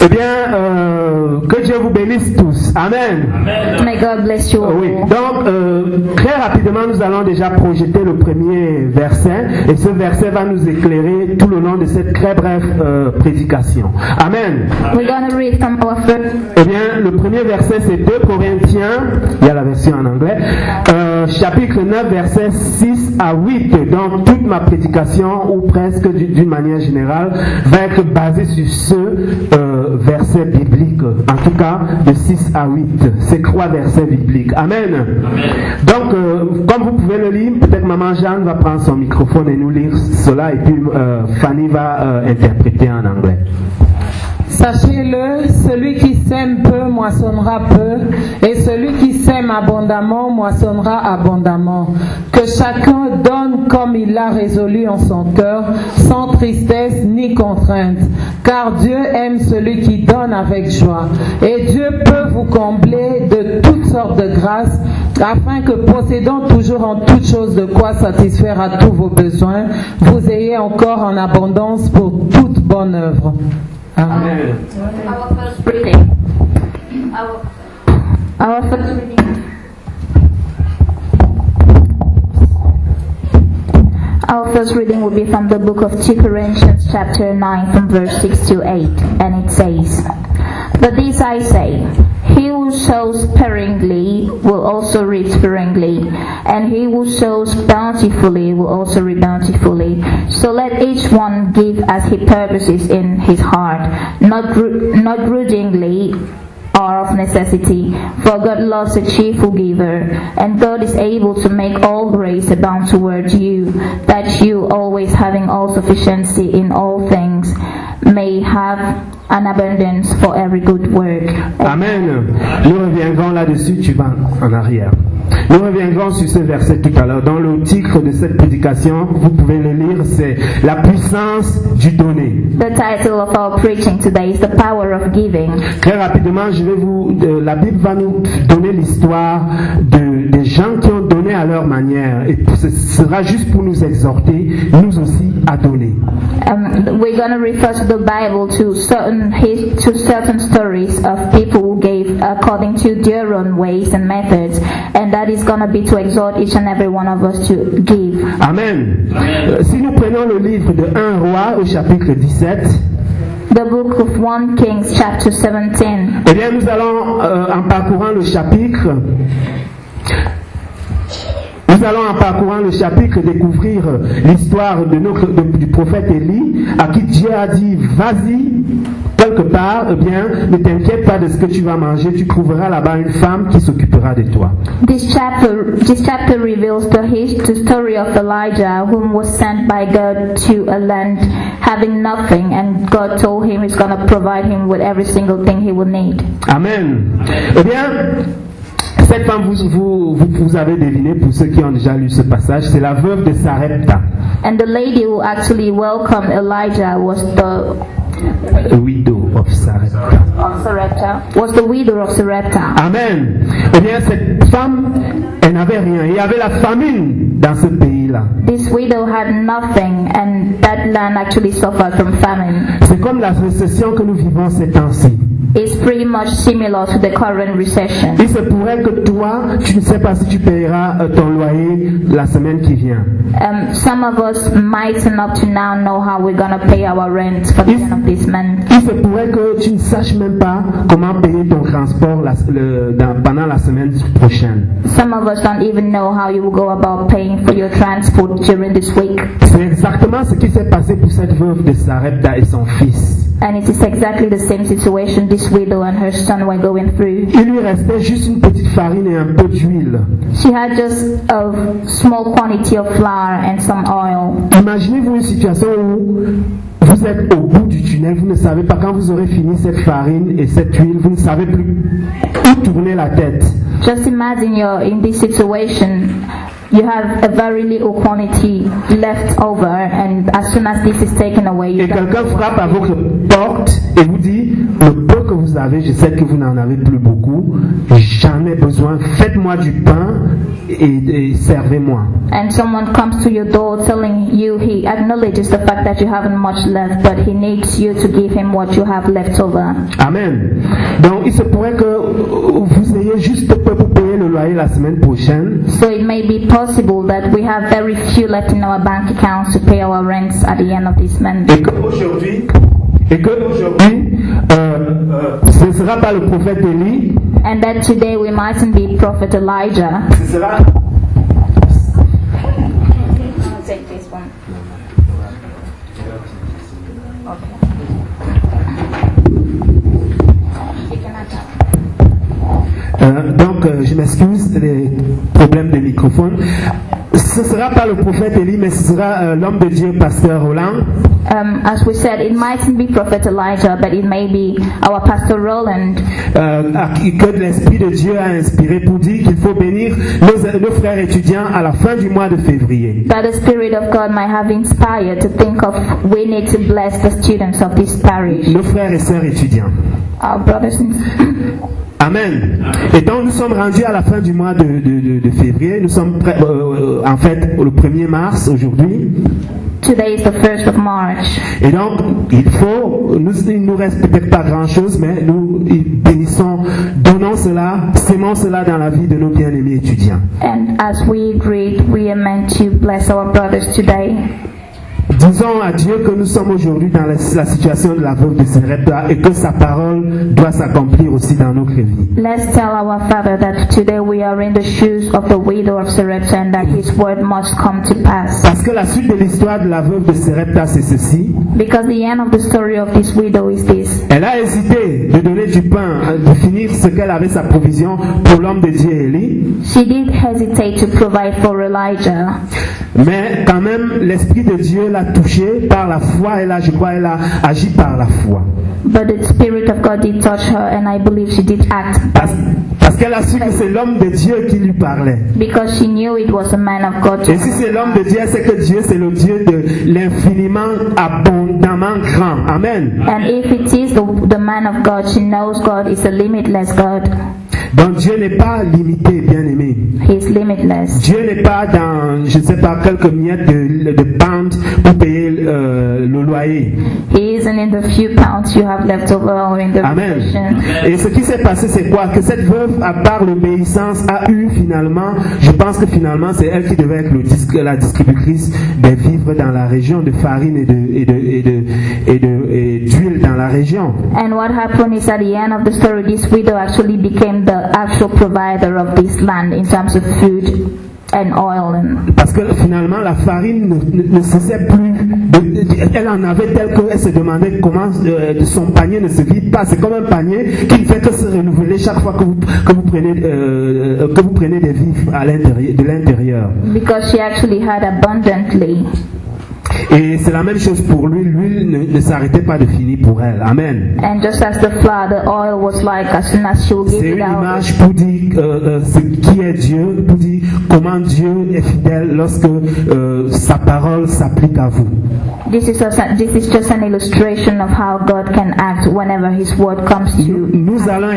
Eh bien, que Dieu vous bénisse tous. Amen. May God bless you all. Oui. Donc, très rapidement, nous allons déjà projeter le premier verset. Et ce verset va nous éclairer tout le long de cette très brève prédication. Amen. We're going to read from our first. Eh bien, le premier verset, c'est 2 Corinthiens. Il y a la version en anglais. Chapitre 9, versets 6 à 8. Donc, toute ma prédication, ou presque d'une manière générale, va être basée sur ce verset biblique. En tout cas, de 6 à 8. Ces 3 versets bibliques. Amen. Donc, comme vous pouvez le lire, peut-être Maman Jeanne va prendre son microphone et nous lire cela, et puis Fanny va interpréter en anglais. Sachez-le, celui qui sème peu moissonnera peu, et celui qui sème abondamment moissonnera abondamment. Que chacun donne comme il l'a résolu en son cœur, sans tristesse ni contrainte, car Dieu aime celui qui donne avec joie. Et Dieu peut vous combler de toutes sortes de grâces, afin que, possédant toujours en toutes choses de quoi satisfaire à tous vos besoins, vous ayez encore en abondance pour toute bonne œuvre. Amen. Our first reading. Our first reading. Our first reading will be from the book of 2 Corinthians chapter 9 from verse 6 to 8, and it says, "But this I say, he who sows sparingly will also reap sparingly, and he who sows bountifully will also reap bountifully. So let each one give as he purposes in his heart, not grudgingly or of necessity, for God loves a cheerful giver, and God is able to make all grace abound toward you, that you, always having all sufficiency in all things, may have an abundance for every good work." Amen. Nous reviendrons là-dessus, tu vas en arrière. Nous reviendrons sur ce verset tout à l'heure. Dans le titre de cette prédication, vous pouvez le lire, c'est la puissance du donner. The title of our preaching today is The Power of Giving. Très rapidement, la Bible va nous donner l'histoire des gens qui ont donné à leur manière, et ce sera juste pour nous exhorter, nous aussi, à donner. We're going to refer to the Bible to certain stories of people who gave according to their own ways and methods, and that is going to be to exhort each and every one of us to give. Amen. Si nous prenons le livre de 1 Roi au chapitre 17, the book of 1 Kings chapter 17. Eh bien, nous allons en parcourant le chapitre. Nous allons en parcourant le chapitre découvrir l'histoire du prophète Élie, à qui Dieu a dit, vas-y, quelque part, eh bien, ne t'inquiète pas de ce que tu vas manger, tu trouveras là-bas une femme qui s'occupera de toi. This chapter reveals the story of Elijah, whom was sent by God to a land having nothing, and God told him he's going to provide him with every single thing he will need. Amen. Eh bien, cette femme, vous avez deviné, pour ceux qui ont déjà lu ce passage, c'est la veuve de Sarepta. And the lady who actually welcomed Elijah was the widow of Sarepta. Was the widow of Sarepta. Amen. Eh bien, cette femme, elle n'avait rien. Il y avait la famine dans ce pays-là. This widow had nothing, and that land actually suffered from famine. C'est comme la récession que nous vivons ces temps-ci. It's pretty much similar to the current recession. Il se pourrait que toi, tu ne sais pas si tu payeras ton loyer la semaine qui vient. Some of us might up to now know how we're going to pay our rent for the end of this month. Il se pourrait que tu ne saches même pas comment payer ton transport pendant la semaine prochaine. Some of us don't even know how you will go about paying for your transport during this week. C'est exactement ce qui s'est passé pour cette veuve de Sarepta et son fils. And it is exactly the same situation this widow and her son were going through. Il lui restait juste une petite farine et un peu d'huile. She had just a small quantity of flour and some oil. Imaginez-vous une situation où vous êtes au bout du tunnel, vous ne savez pas quand vous aurez fini cette farine et cette huile, vous ne savez plus où tourner la tête. Just imagine you're in this situation. You have a very little quantity left over, and as soon as this is taken away, et quelqu'un frappe à votre porte et vous dit le peu que vous vous avez, je sais que vous n'en avez plus beaucoup. J'en ai besoin. Faites-moi du pain et servez-moi. And someone comes to your door telling you he acknowledges the fact that you haven't much left, but he needs you to give him what you have left over. Amen. Donc il se pourrait que vous ayez juste peu pour payer le loyer la semaine prochaine. So it may be possible that we have very few left in our bank accounts to pay our rents at the end of this month. Et qu'aujourd'hui, ce ne sera pas le prophète Élie. And that today we mightn't be Prophet Elijah. Ce sera. I'll take this one. Okay. Donc, je m'excuse des problèmes de microphone. Ce ne sera pas le prophète Élie, mais ce sera l'homme de Dieu, pasteur Roland. As we said, it mightn't be Prophet Elijah, but it may be our Pastor Roland. Que l'Esprit de Dieu a inspiré pour dire qu'il faut bénir nos frères étudiants à la fin du mois de février. That the Spirit of God might have inspired to think of we need to bless the students of this parish. Nos frères et sœurs étudiants. Our brothers and Amen. Et donc nous sommes rendus à la fin du mois de février. Nous sommes en fait le 1er mars aujourd'hui. Today is the 1st of March. Et donc il nous reste peut-être pas grand-chose, mais nous bénissons, donnons cela, sémons cela dans la vie de nos bien-aimés étudiants. And as we agreed, we are meant to bless our brothers today. Disons à Dieu que nous sommes aujourd'hui dans la situation de la veuve de Sarepta et que sa parole doit s'accomplir aussi dans notre vie. Let's tell our Father that today we are in the shoes of the widow of Sarepta and that His word must come to pass. Parce que la suite de l'histoire de la veuve de Sarepta, c'est ceci. Because the end of the story of this widow is this. Elle a hésité de donner du pain, de finir ce qu'elle avait sa provision pour l'homme de Dieu Élie. She did hesitate to provide for Elijah. Mais quand même, l'Esprit de Dieu l'a touchée par la foi et là, je crois, elle a agi par la foi. But the Spirit of God did touch her, and I believe she did act. Parce qu'elle a su que c'est l'homme de Dieu qui lui parlait. Because she knew it was a man of God. Et si c'est l'homme de Dieu, c'est que Dieu, c'est le Dieu de l'infiniment abondamment grand. Amen. And if it is the man of God, she knows God is a limitless God. Donc Dieu n'est pas limité, bien-aimé. He is limitless. Dieu n'est pas dans, je ne sais pas, quelques miettes de pounds pour payer le loyer. He isn't in the few pounds you have left over or in the Amen. provision. Et ce qui s'est passé, c'est quoi? Que cette veuve, à part l'obéissance, a eu finalement, je pense que finalement, c'est elle qui devait être la distributrice des vivres dans la région, de farine et d'huile dans la région. And what happened is at the end of the story, this widow actually became the actual provider of this land in terms of food and oil. Parce que finalement, la farine ne cessait plus. Elle en avait telle qu'elle se demandait comment son panier ne se vide pas. C'est comme un panier qui ne fait que se renouveler chaque fois que vous prenez des vivres de l'intérieur. Because she actually had abundantly. Et c'est la même chose pour lui. L'huile ne s'arrêtait pas de finir pour elle. Amen. And just as the flour, the oil was like as soon as she would give C'est it une out. image pour dire ce qui est Dieu, pour dire comment Dieu est fidèle lorsque sa parole s'applique à vous. This is just an illustration of how God can act whenever His word comes to Nous allons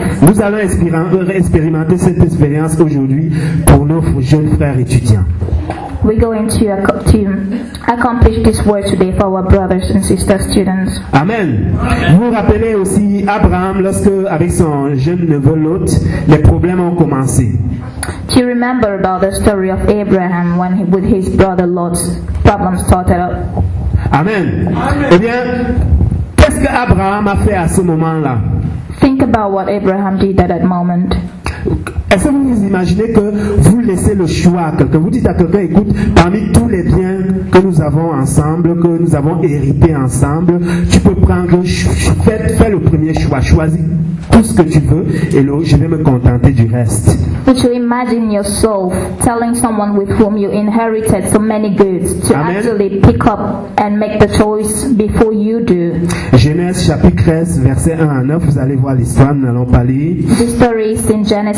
life. expérimenter cette expérience aujourd'hui pour nos jeunes frères étudiants. We're going to accomplish this word today for our brothers and sister students. Amen. Vous vous rappelez aussi Abraham lorsque, avec son jeune neveu Lot, les problèmes ont commencé. Do you remember about the story of Abraham when with his brother Lot's problems started up? Amen. Eh bien, qu'est-ce qu'Abraham a fait à ce moment-là? Think about what Abraham did at that moment. Est-ce que vous imaginez que vous laissez le choix à quelqu'un? Vous dites à quelqu'un, écoute, parmi tous les biens que nous avons ensemble, que nous avons hérités ensemble, tu peux prendre, fais le premier choix, choisis tout ce que tu veux et je vais me contenter du reste. Would you imagine yourself telling someone with whom you inherited so many goods to Amen. actually pick up and make the choice before you do? Genèse chapitre 13, versets 1 à 9, vous allez voir l'histoire, nous n'allons pas lire. The story is in Genesis 13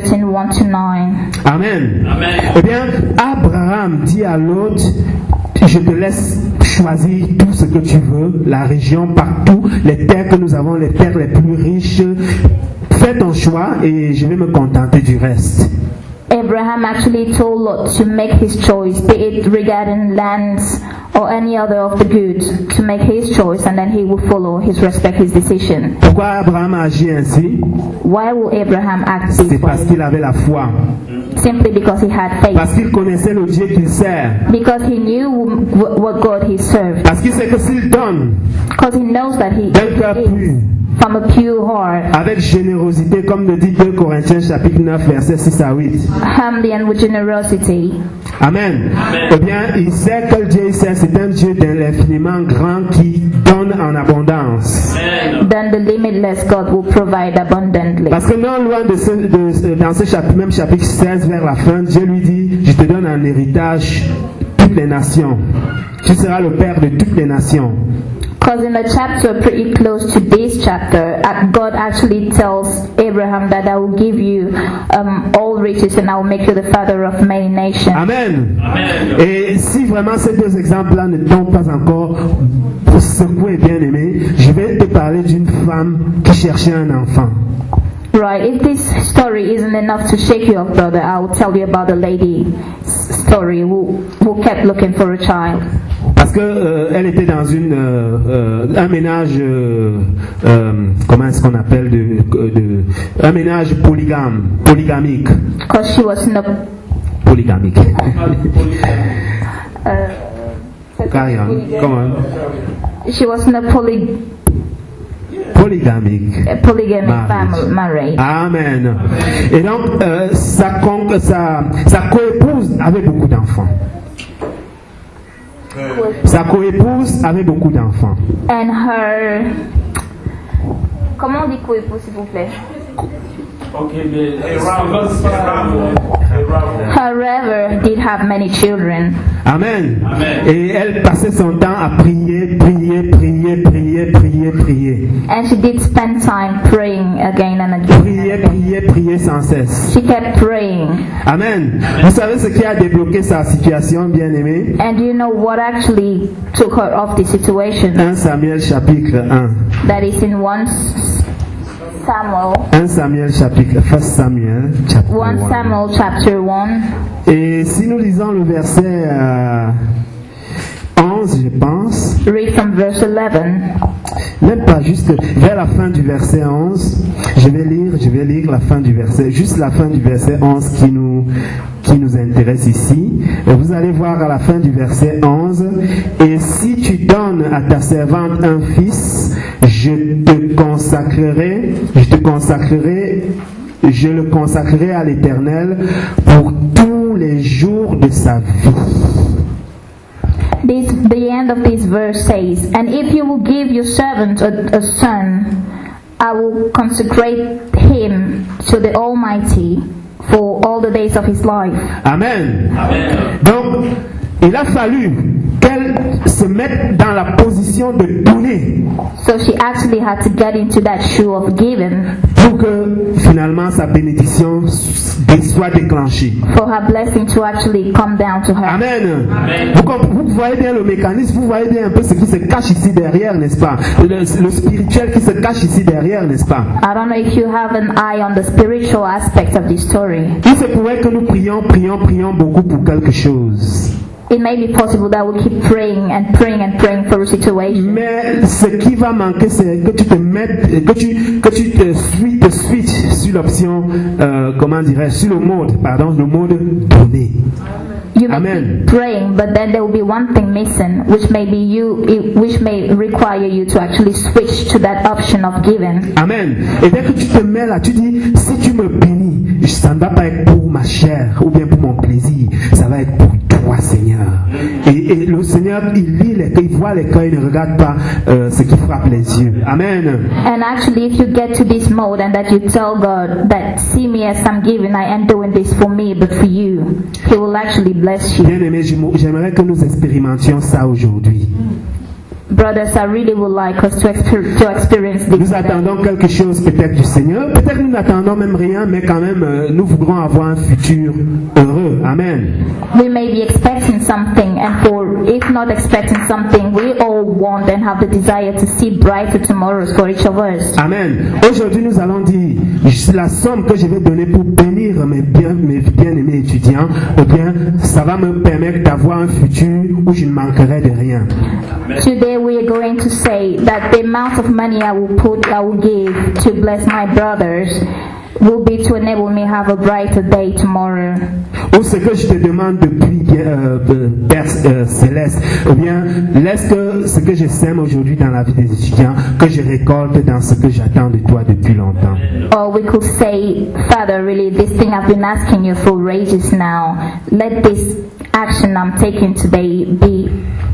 13, 1-9. Amen. Eh bien, Abraham dit à Lot, je te laisse choisir tout ce que tu veux, la région, partout, les terres que nous avons, les terres les plus riches. Fais ton choix et je vais me contenter du reste. Abraham actually told Lot to make his choice, be it regarding lands or any other of the goods, to make his choice, and then he will follow his decision. Pourquoi Abraham a agi ainsi? Why will Abraham act C'est this parce way? qu'il avait la foi. Simply because he had faith. Parce qu'il connaissait le Dieu qu'il sert. Because he knew what God he served. Parce qu'il sait que s'il donne Because he knows that he d'un cœur pur, gives from a pure heart, avec générosité, comme le dit 2 Corinthiens chapitre 9, versets 6 à 8. humbly and with generosity, Amen. Eh bien, il sait que le Dieu il sert, c'est un Dieu d'infiniment grand qui donne en abondance. then the limitless God will provide abundantly. Parce que non loin dans ce chapitre, même chapitre 16 vers la fin, Dieu lui dit, je te donne en héritage toutes les nations. Tu seras le père de toutes les nations. Because in the chapter pretty close to this chapter, God actually tells Abraham that I will give you all riches and I will make you the father of many nations. Amen. Et si vraiment ces deux exemples-là ne t'ont pas encore secoué, bien aimé, je vais te parler d'une femme qui cherchait un enfant. Right, if this story isn't enough to shake you up, brother, I will tell you about a lady story who kept looking for a child. Parce que elle était dans un ménage, comment est-ce qu'on appelle, un ménage polygamique. Because she was in a Polygamique. Carry on. Come on. she was in a Polygamique. polygamic family marriage. Amen. Et donc, sa coépouse avait beaucoup d'enfants. Sa coépouse avait beaucoup d'enfants. And her, comment on dit coépouse s'il vous plaît? Her rival did have many children. Amen. Et elle passait son temps à prier. And she did spend time praying again and again. Prier sans cesse. She kept praying. Amen. Vous savez ce qui a débloqué sa situation, bien-aimée? And do you know what actually took her off the situation? 1 Samuel chapitre 1. That is in 1 Samuel. 1 Samuel chapitre 1 Samuel chapter 1 1. Samuel chapter 1. Et si nous lisons le verset 11, je pense, Read from verse 11. même pas juste vers la fin du verset 11, je vais lire la fin du verset, juste la fin du verset 11 qui nous intéresse ici. Et vous allez voir à la fin du verset 11, et si tu donnes à ta servante un fils, je le consacrerai à l'Éternel pour tous les jours de sa vie. The end of this verse says, and if you will give your servant a son, I will consecrate him to the Almighty for all the days of his life. Amen. Donc, il a fallu qu'elle se mette dans la position de donner So she actually had to get into that shoe of giving pour que finalement sa bénédiction soit déclenchée. for her blessing to actually come down to her. Amen. Vous voyez bien le mécanisme, vous voyez bien un peu ce qui se cache ici derrière, n'est-ce pas? Le spirituel qui se cache ici derrière, n'est-ce pas? I don't know if you have an eye on the spiritual aspect of this story. Il se pourrait que nous prions beaucoup pour quelque chose. It may be possible that we keep praying and praying and praying for a situation. Mais ce qui va manquer, c'est que tu te mettes, que tu te switches sur l'option, sur le mode donner. You may Amen. keep praying, but then there will be one thing missing, which may require you to actually switch to that option of giving. Amen. Et dès que tu te mets là, tu dis, si tu me bénis, ça ne va pas être pour ma chair ou bien pour mon plaisir, ça va être pour toi, Seigneur. Et le Seigneur, il lit les cœurs, il voit les cœurs, il ne regarde pas ce qui frappe les yeux. Amen. And actually, if you get to this mode and that you tell God that, see me as I'm giving, I am doing this for me, but for you, He will actually bless you. Bien-aimé, j'aimerais que nous expérimentions ça aujourd'hui. brothers, I really would like us to experience this. Nous attendons quelque chose peut-être du Seigneur. Peut-être nous n'attendons même rien, mais quand même, nous voudrons avoir un futur heureux. Amen. We may be expecting something, and if not expecting something, we all want and have the desire to see brighter tomorrows for each of us. Amen. Aujourd'hui, nous allons dire la somme que je vais donner pour bénir mes bien-aimés étudiants, eh bien, ça va me permettre d'avoir un futur où je ne manquerai de rien. Today we are going to say that the amount of money I will give to bless my brothers will be to enable me have a brighter day tomorrow. Ou ce que je te demande depuis Père Céleste, eh bien, laisse que ce que je sème aujourd'hui dans la vie des étudiants, que je récolte dans ce que j'attends de toi depuis longtemps. Or we could say, Father, really, this thing I've been asking you for ages now. Let this action I'm taking today be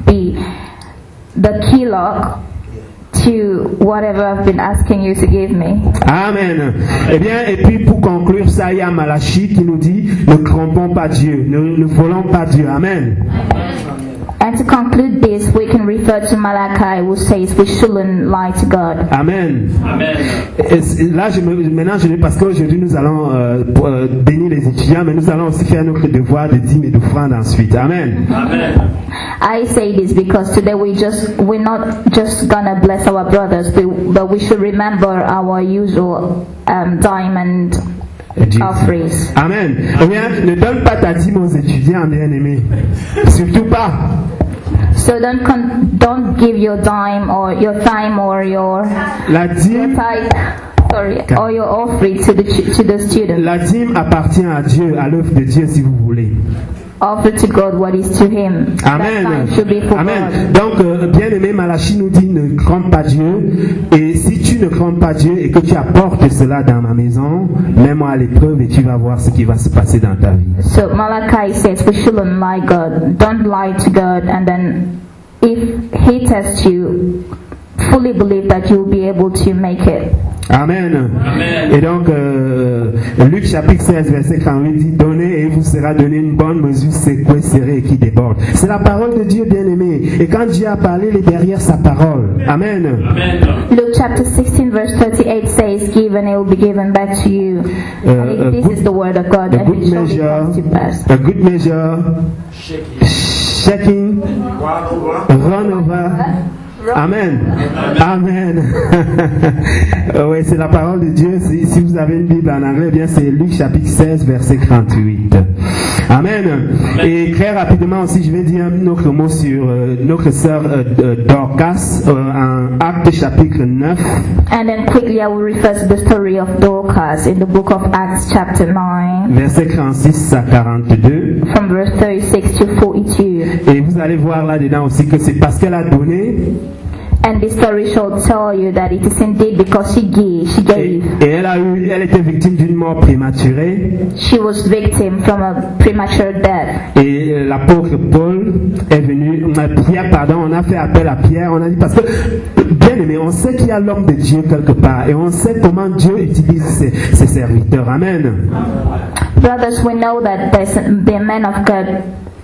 the key lock to whatever I've been asking you to give me. Amen. Eh bien, et puis pour conclure ça, il y a Malachie qui nous dit, ne trompons pas Dieu, ne volons pas Dieu. Amen. And to conclude this, we can refer to Malachi, who says we shouldn't lie to God. Amen. Amen. Et là, maintenant, parce qu'aujourd'hui, nous allons bénir les étudiants, mais nous allons aussi faire notre devoir de dîmes et d'offrandes ensuite. Amen. Amen. I say this because today we're not just gonna bless our brothers, but we should remember our usual diamond offerings. Amen. Eh bien, ne donne pas ta dîme aux étudiants, bien-aimés. Surtout pas. So don't give your dime or your time or your tithe, or your offering to the student. La dîme appartient à Dieu, à l'œuvre de Dieu, si vous voulez. Offer to God what is to Him. Amen. That time should be for Amen. God. Donc, bien-aimé, Malachie nous dit ne crains pas Dieu. Et si tu ne crains pas Dieu et que tu apportes cela dans ma maison, mets-moi à l'épreuve et tu vas voir ce qui va se passer dans ta vie. So Malachi says we shouldn't lie God. Don't lie to God, and then if He tests you, fully believe that you will be able to make it. Amen. Amen. Et donc, Luc chapitre 16, verset 48 dit, donnez et il vous sera donné une bonne mesure secouée, serrée et qui déborde. C'est la parole de Dieu, bien-aimé. Et quand Dieu a parlé, il est derrière sa parole. Amen. Amen. Luke chapter 16, verse 38 says, give and it will be given back to you. And this is the word of God, and it shall be brought to pass. A good measure, shaking, run over. Amen. Amen. Oui, c'est la parole de Dieu. Si vous avez une Bible en anglais, bien c'est Luc chapitre 16, verset 38. Amen. Et très rapidement aussi, je vais dire un autre mot sur notre sœur Dorcas en Actes chapitre 9. And then quickly I will refer to the story of Dorcas in the book of Acts chapter 9. Verset 36 à 42. From verse 36 to 42. Et vous allez voir là-dedans aussi que c'est parce qu'elle a donné. And this story shall tell you that it is indeed because she gave. Et elle était victime d'une mort prématurée. She was victim from a premature death. Et l'apôtre Paul est venu, on a fait appel à Pierre, on a dit parce que, bien aimé, on sait qu'il y a l'homme de Dieu quelque part et on sait comment Dieu utilise ses serviteurs. Amen. Brothers, we know that there's the man of God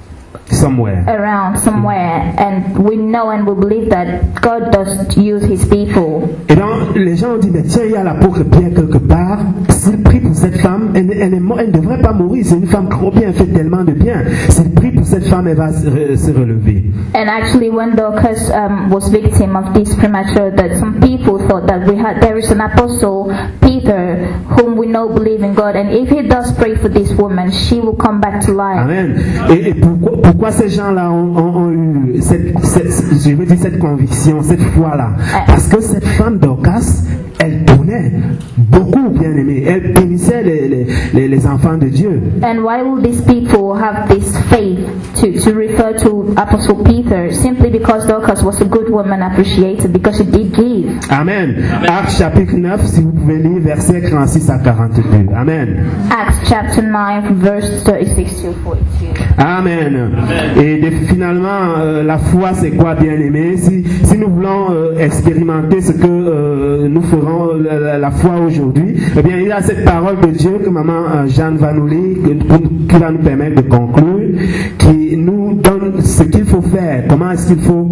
around somewhere, and we know and we believe that God does use His people. Et donc les gens ont dit mais tiens, il y a l'apôtre Pierre quelque part. S'il prie pour cette femme, elle ne devrait pas mourir. C'est une femme trop bien, elle fait tellement de bien. S'il prie pour cette femme, elle va se relever. And actually, when Dorcas was victim of this premature death, some people thought that there is an apostle Peter whom we know believe in God, and if he does pray for this woman, she will come back to life. Amen. Et pourquoi ces gens-là ont eu cette conviction, cette foi-là? Parce que cette femme Dorcas, elle donnait beaucoup, bien aimé. Elle bénissait les enfants de Dieu. And why will these people have this faith to refer to Apostle Peter? Simply because Dorcas was a good woman, appreciated because she did give. Amen. Actes chapitre 9, si vous pouvez lire versets 36 à 42. Amen. Acts chapter 9, verse 36 to 42. Amen. Et finalement, la foi, c'est quoi, bien aimé? Si nous voulons expérimenter ce que nous ferons la foi aujourd'hui, eh bien, il y a cette parole de Dieu que maman Jeanne va nous lire, qui va nous permettre de conclure, qui nous donne ce qu'il faut faire, comment est-ce qu'il faut,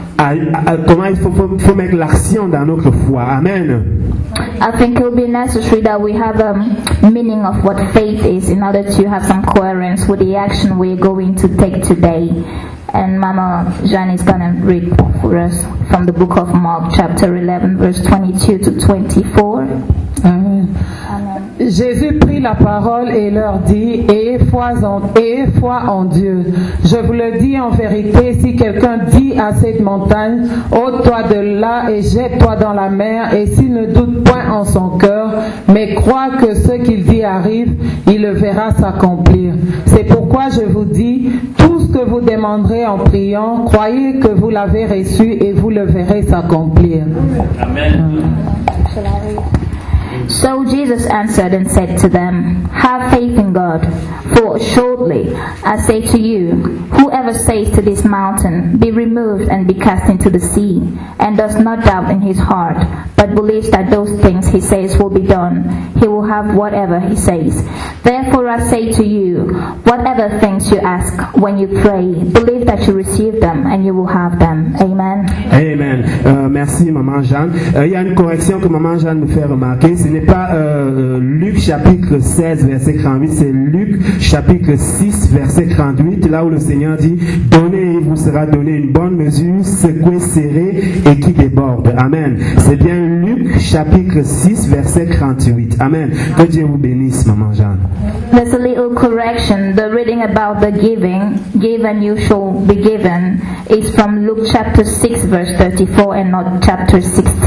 faut mettre l'action dans notre foi. Amen. I think it will be necessary that we have a meaning of what faith is in order to have some coherence with the action we're going to take today. And Mama Jeanne is going to read for us from the book of Mark chapter 11 verse 22 to 24. Amen. Jésus prit la parole et leur dit, ayez foi en Dieu. Je vous le dis en vérité, si quelqu'un dit à cette montagne, ôte-toi de là et jette-toi dans la mer, et s'il ne doute point en son cœur, mais croit que ce qu'il dit arrive, il le verra s'accomplir. C'est pourquoi je vous dis, tout ce que vous demanderez en priant, croyez que vous l'avez reçu et vous le verrez s'accomplir. Amen. So Jesus answered and said to them, have faith in God, for assuredly I say to you, whoever says to this mountain, be removed and be cast into the sea, and does not doubt in his heart, but believes that those things he says will be done, he will have whatever he says. Therefore I say to you, whatever things you ask when you pray, believe that you receive them and you will have them. Amen. Amen. Merci Maman Jeanne. Il y a une correction que Maman Jeanne me fait remarquer. Ce n'est pas Luc chapitre 16 verset 38, c'est Luc chapitre 6 verset 38, là où le Seigneur dit, donnez et il vous sera donné une bonne mesure, secouée, serrée et qui déborde. Amen. C'est bien Luc chapitre 6 verset 38. Amen. Que Dieu vous bénisse Maman Jeanne. There's a little correction. The reading about the giving, give and you shall be given, is from Luke chapter 6 verse 34 and not chapter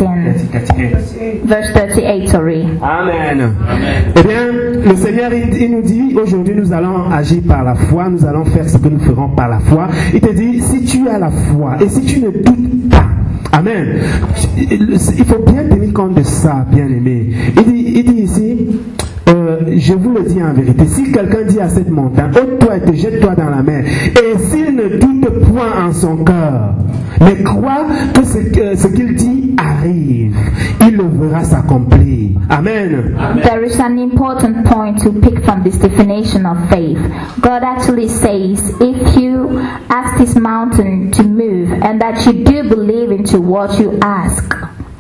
16 verse 38, sorry. Amen. Eh bien, le Seigneur, il nous dit, aujourd'hui nous allons agir par la foi, nous allons faire ce que nous ferons par la foi. Il te dit, si tu as la foi et si tu ne doutes pas, amen, il faut bien tenir compte de ça, bien aimé. Il dit ici, je vous le dis en vérité, si quelqu'un dit à cette montagne, ôte-toi et te jette-toi dans la mer, et s'il ne doute point en son cœur, mais croit que ce qu'il dit arrive, il le verra s'accomplir. Amen. There is an important point to pick from this definition of faith. God actually says, if you ask this mountain to move, and that you do believe into what you ask,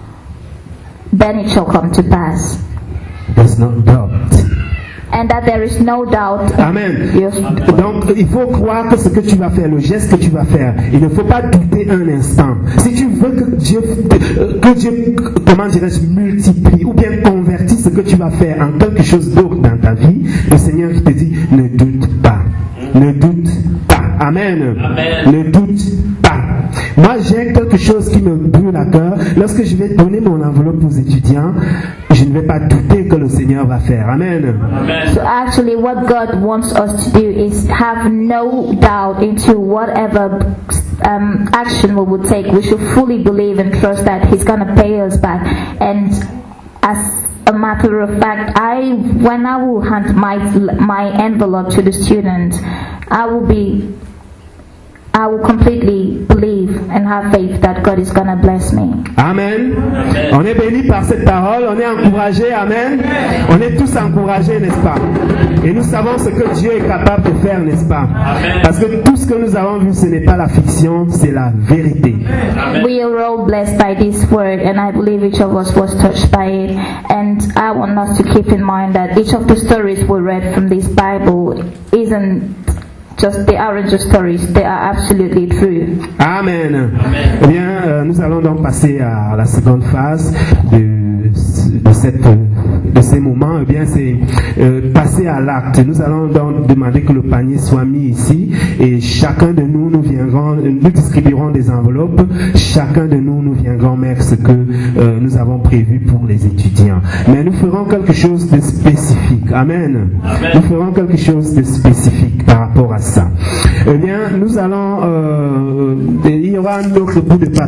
then it shall come to pass. There's no doubt. And that there is no doubt. Amen. Yes. Donc, il faut croire que ce que tu vas faire, le geste que tu vas faire, il ne faut pas douter un instant. Si tu veux que Dieu comment dirais-je, multiplie ou bien convertisse ce que tu vas faire en quelque chose d'autre dans ta vie, le Seigneur te dit, ne doute pas. Ne doute pas. Amen. Amen. Ne doute pas. Moi, j'ai quelque chose qui me brûle à cœur. Lorsque je vais donner mon enveloppe aux étudiants, je ne vais pas douter que le Seigneur va faire. Amen. Amen. So actually what God wants us to do is have no doubt into whatever action we would take. We should fully believe and trust that He's going to pay us back. And as a matter of fact, when I will hand my envelope to the student, I will completely believe and have faith that God is going to bless me. Amen. Amen. On est béni par cette parole, on est encouragé, amen. On est tous encouragés, n'est-ce pas? Et nous savons ce que Dieu est capable de faire, n'est-ce pas? Amen. Parce que tout ce que nous avons vu, ce n'est pas la fiction, c'est la vérité. Amen. We are all blessed by this word, and I believe each of us was touched by it. And I want us to keep in mind that each of the stories we read from this Bible they aren't just stories, they are absolutely true. Amen. Amen. Eh bien, nous allons donc passer à la seconde phase de ces moments. Eh bien, c'est passer à l'acte. Nous allons donc demander que le panier soit mis ici et chacun de nous nous distribuerons des enveloppes. Chacun de nous viendrons mettre ce que nous avons prévu pour les étudiants. Mais nous ferons quelque chose de spécifique. Amen. Amen. Nous ferons quelque chose de spécifique par rapport à ça. Eh bien, nous allons, il y aura un autre bout de papier.